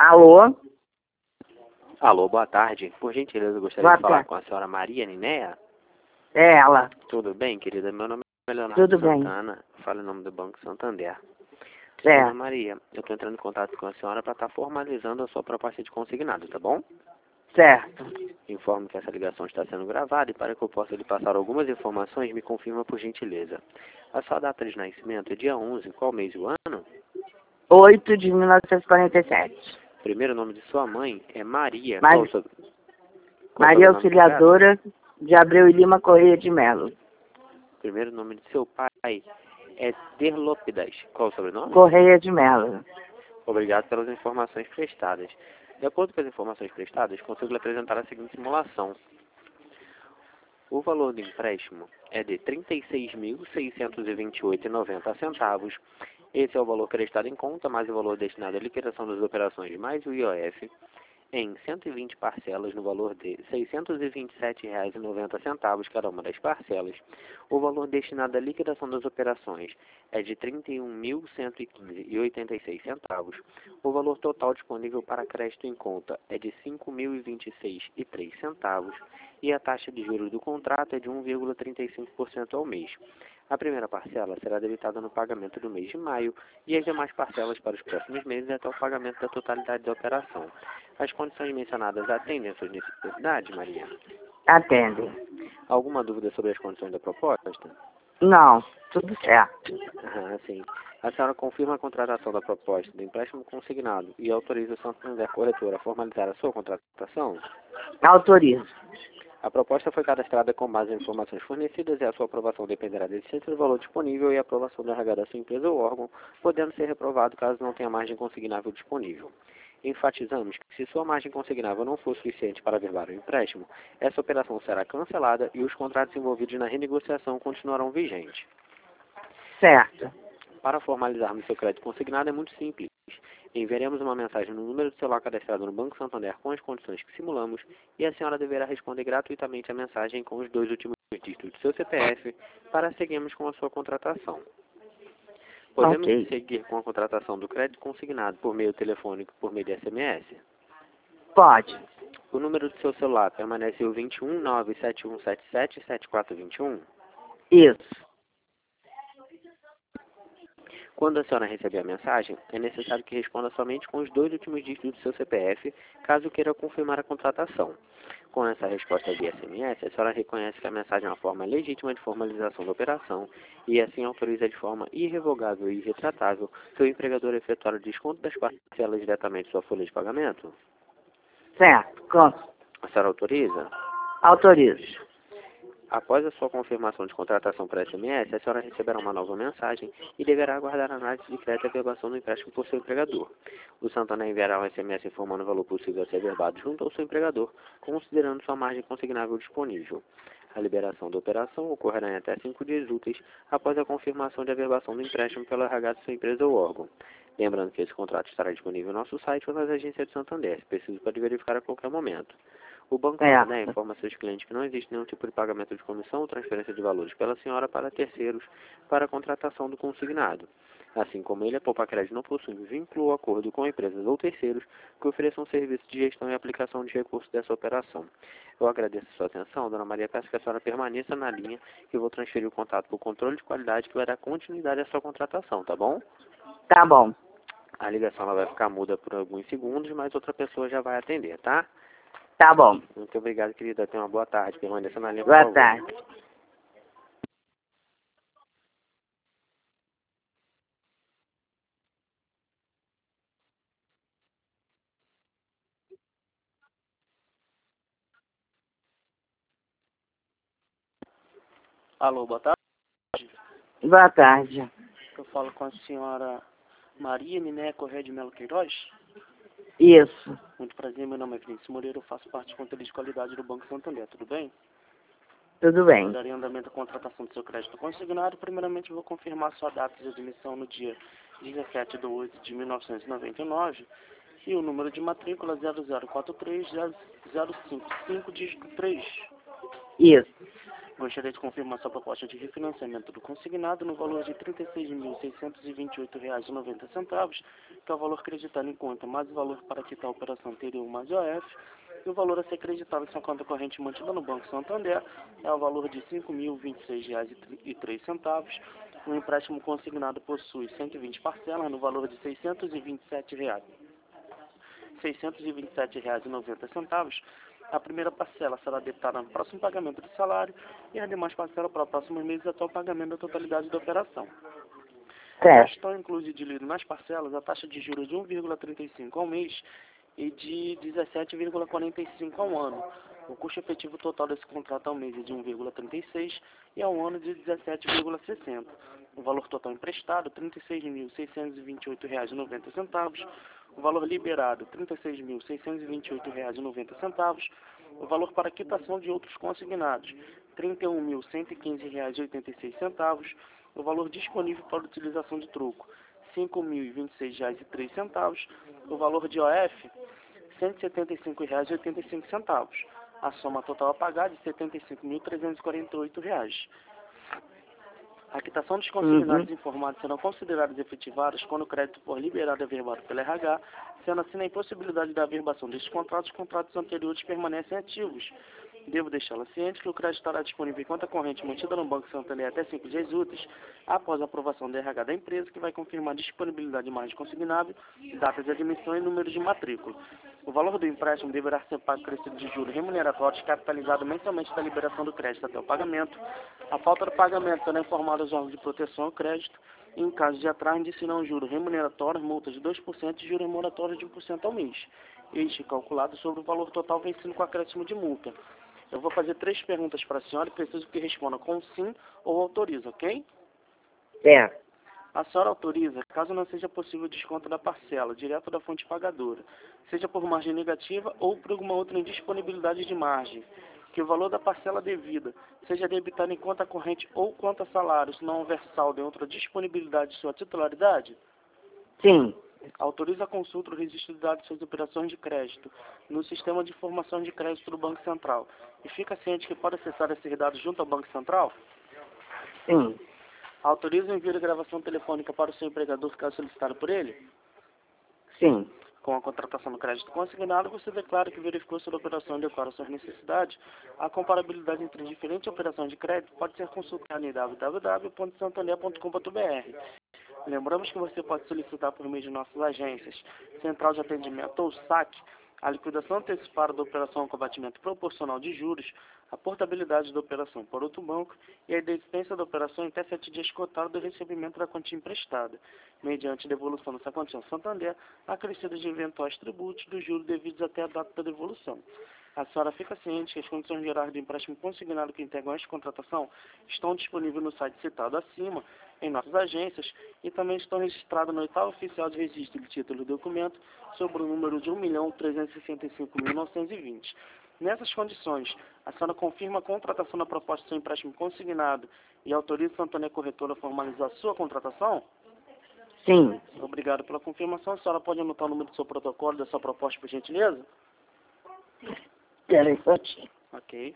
Alô? Alô, boa tarde. Por gentileza, eu gostaria Boa de falar tarde. com a senhora Maria Ninéa. É ela. Tudo bem, querida? Meu nome é Leonardo Tudo bem. Santana. Eu falo em nome do Banco Santander. Dona Certo. Maria, eu estou entrando em contato com a senhora para estar formalizando a sua proposta de consignado, tá bom? Certo. Informo que essa ligação está sendo gravada e para que eu possa lhe passar algumas informações, me confirma por gentileza. A sua data de nascimento é dia 11, qual mês e o ano? 8 de 1947. Primeiro nome de sua mãe é Maria. Mas- Qual o seu Maria sobrenome completo? Auxiliadora de Abreu e Lima Correia de Melo. Primeiro nome de seu pai é Derlópidas. Qual o sobrenome? Correia de Melo. Obrigado pelas informações prestadas. De acordo com as informações prestadas, consigo lhe apresentar a seguinte simulação. O valor do empréstimo é de R$ 36.628,90. Esse é o valor creditado em conta, mais o valor destinado à liquidação das operações, mais o IOF, em 120 parcelas no valor de R$ 627,90 cada uma das parcelas. O valor destinado à liquidação das operações é de R$ 31.115,86. O valor total disponível para crédito em conta é de R$ 5.026,03 e a taxa de juros do contrato é de 1,35% ao mês. A primeira parcela será debitada no pagamento do mês de maio e as demais parcelas para os próximos meses até o pagamento da totalidade da operação. As condições mencionadas atendem às suas necessidades, Maria? Atende. Alguma dúvida sobre as condições da proposta? Não, tudo certo. Sim. A senhora confirma a contratação da proposta do empréstimo consignado e autoriza o Santander Corretora a formalizar a sua contratação? Autorizo. A proposta foi cadastrada com base em informações fornecidas e a sua aprovação dependerá da existência do valor disponível e a aprovação do RH da sua empresa ou órgão, podendo ser reprovado caso não tenha margem consignável disponível. Enfatizamos que se sua margem consignável não for suficiente para averbar o empréstimo, essa operação será cancelada e os contratos envolvidos na renegociação continuarão vigentes. Certo. Para formalizarmos seu crédito consignado é muito simples. Enviaremos uma mensagem no número de celular cadastrado no Banco Santander com as condições que simulamos e a senhora deverá responder gratuitamente a mensagem com os 2 últimos dígitos do seu CPF para seguirmos com a sua contratação. Podemos Ok. seguir com a contratação do crédito consignado por meio telefônico por meio de SMS? Pode. O número do seu celular permanece o 21 97177 7421? Isso. Quando a senhora receber a mensagem, é necessário que responda somente com os 2 últimos dígitos do seu CPF, caso queira confirmar a contratação. Com essa resposta via SMS, a senhora reconhece que a mensagem é uma forma legítima de formalização da operação e assim autoriza de forma irrevogável e irretratável seu empregador a efetuar o desconto das parcelas diretamente de sua folha de pagamento? Certo. A senhora autoriza? Autorizo. Após a sua confirmação de contratação por SMS, a senhora receberá uma nova mensagem e deverá aguardar a análise de crédito e averbação do empréstimo por seu empregador. O Santander enviará um SMS informando o valor possível a ser averbado junto ao seu empregador, considerando sua margem consignável disponível. A liberação da operação ocorrerá em até 5 dias úteis após a confirmação de averbação do empréstimo pelo RH de sua empresa ou órgão. Lembrando que esse contrato estará disponível no nosso site ou nas agências de Santander, se preciso pode verificar a qualquer momento. O Banco Santander Certo. informa a seus clientes que não existe nenhum tipo de pagamento de comissão ou transferência de valores pela senhora para terceiros para a contratação do consignado. Assim como ele, a Poupa Crédito não possui vínculo ou acordo com empresas ou terceiros que ofereçam serviços de gestão e aplicação de recursos dessa operação. Eu agradeço a sua atenção, Dona Maria. Peço que a senhora permaneça na linha que eu vou transferir o contato para o controle de qualidade que vai dar continuidade à sua contratação, tá bom? Tá bom. A ligação ela vai ficar muda por alguns segundos, mas outra pessoa já vai atender, tá? Tá bom. Muito obrigado, querida. Tenha uma boa tarde. Permaneça na linha, por Boa favor. tarde. Alô, boa tarde. Boa tarde. Eu falo com a senhora Maria Ninéa Correia de Melo Queiroz. Isso. Muito prazer, meu nome é Vinícius Moreira, eu faço parte do Controle de Qualidade do Banco Santander, tudo bem? Tudo bem. Darei andamento à contratação do seu crédito consignado. Primeiramente, eu vou confirmar sua data de admissão no dia 17 de 8 de 1999 e o número de matrícula 0043-055, dígito 3. Isso. Gostaria de confirmar sua proposta de refinanciamento do consignado no valor de R$ 36.628,90, que é o valor creditado em conta, mais o valor para quitar a operação anterior mais IOF, e o valor a ser creditado em sua conta corrente mantida no Banco Santander é o valor de R$ 5.026,03. O empréstimo consignado possui 120 parcelas no valor de R$ 627,90. A primeira parcela será debitada no próximo pagamento do salário e as demais parcelas para os próximos meses até o pagamento da totalidade da operação. Certo. Estão incluídos nas parcelas a taxa de juros de 1,35 ao mês e de 17,45 ao ano. O custo efetivo total desse contrato ao mês é de 1,36 e ao ano de 17,60. O valor total emprestado, R$ 36.628,90. O valor liberado, R$ 36.628,90. O valor para quitação de outros consignados, R$ 31.115,86. O valor disponível para utilização de troco, R$ 5.026,03. O valor de OF, R$ 175,85. A soma total a pagar de R$ 75.348. A quitação dos consignados informados serão considerados efetivados quando o crédito for liberado e averbado pela RH, sendo assim a impossibilidade da averbação destes contratos, os contratos anteriores permanecem ativos. Devo deixá-la ciente que o crédito estará disponível em conta corrente mantida no Banco Santander até 5 dias úteis, após a aprovação da RH da empresa, que vai confirmar a disponibilidade de margem consignável, data de admissão e número de matrícula. O valor do empréstimo deverá ser pago crescido de juros remuneratórios, capitalizado mensalmente da liberação do crédito até o pagamento. A falta do pagamento será informada aos órgãos de proteção ao crédito. Em caso de atraso, indicinam juros remuneratórios, multa de 2% e juros remuneratórios de 1% ao mês. Este calculado sobre o valor total vencido com acréscimo de multa. Eu vou fazer 3 perguntas para a senhora e preciso que responda com sim ou autoriza, ok? Certo. A senhora autoriza, caso não seja possível o desconto da parcela, direto da fonte pagadora, seja por margem negativa ou por alguma outra indisponibilidade de margem, que o valor da parcela devida seja debitado em conta corrente ou conta salário, se não houver saldo em outra disponibilidade de sua titularidade? Sim. Autoriza a consulta do registro de dados de suas operações de crédito no sistema de informação de crédito do Banco Central e fica ciente que pode acessar esses dados junto ao Banco Central? Sim. Autoriza o envio de gravação telefônica para o seu empregador caso solicitado por ele? Sim. Com a contratação do crédito consignado, você declara que verificou se a operação adequada às suas necessidades. A comparabilidade entre diferentes operações de crédito pode ser consultada em www.santander.com.br. Lembramos que você pode solicitar por meio de nossas agências, Central de Atendimento ou SAC, a liquidação antecipada da operação com abatimento proporcional de juros, a portabilidade da operação por outro banco e a desistência da operação em até 7 dias cotado do recebimento da quantia emprestada, mediante devolução dessa quantia ao Santander, acrescido de eventuais tributos dos juros devidos até a data da devolução. A senhora fica ciente que as condições gerais do empréstimo consignado que integram esta contratação estão disponíveis no site citado acima, em nossas agências, e também estão registradas no 8º Oficial de Registro de Título do Documento, sobre o número de 1.365.920. Nessas condições, a senhora confirma a contratação da proposta do seu empréstimo consignado e autoriza o Santander Corretora a formalizar a sua contratação? Sim. Obrigado pela confirmação. A senhora pode anotar o número do seu protocolo, da sua proposta, por gentileza? Espera aí, pouquinho. Ok.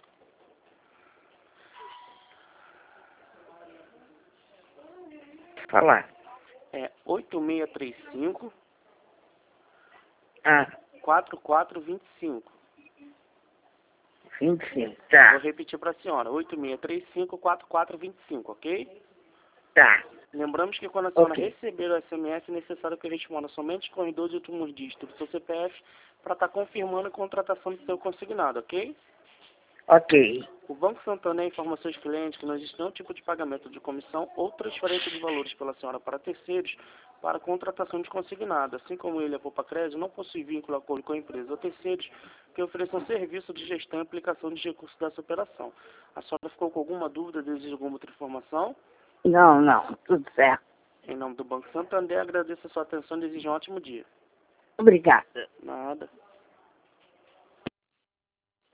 Falar. É 8635 Ah, 4425. 25. Vou Tá. repetir para a senhora. 8635 4425, ok? Tá. Lembramos que quando a senhora Ok. receber o SMS, é necessário que responda somente com os 12 últimos dígitos do seu CPF para estar confirmando a contratação do seu consignado, ok? Ok. O Banco Santander informa seus clientes que não existe nenhum tipo de pagamento de comissão ou transferência de valores pela senhora para terceiros para contratação de consignado. Assim como ele, a Poupa Crédito, não possui vínculo ou acordo com a empresa ou terceiros que ofereçam serviço de gestão e aplicação de recursos dessa operação. A senhora ficou com alguma dúvida, deseja alguma outra informação? Não. Tudo certo. Em nome do Banco Santander, agradeço a sua atenção e desejo um ótimo dia. Obrigada. Nada.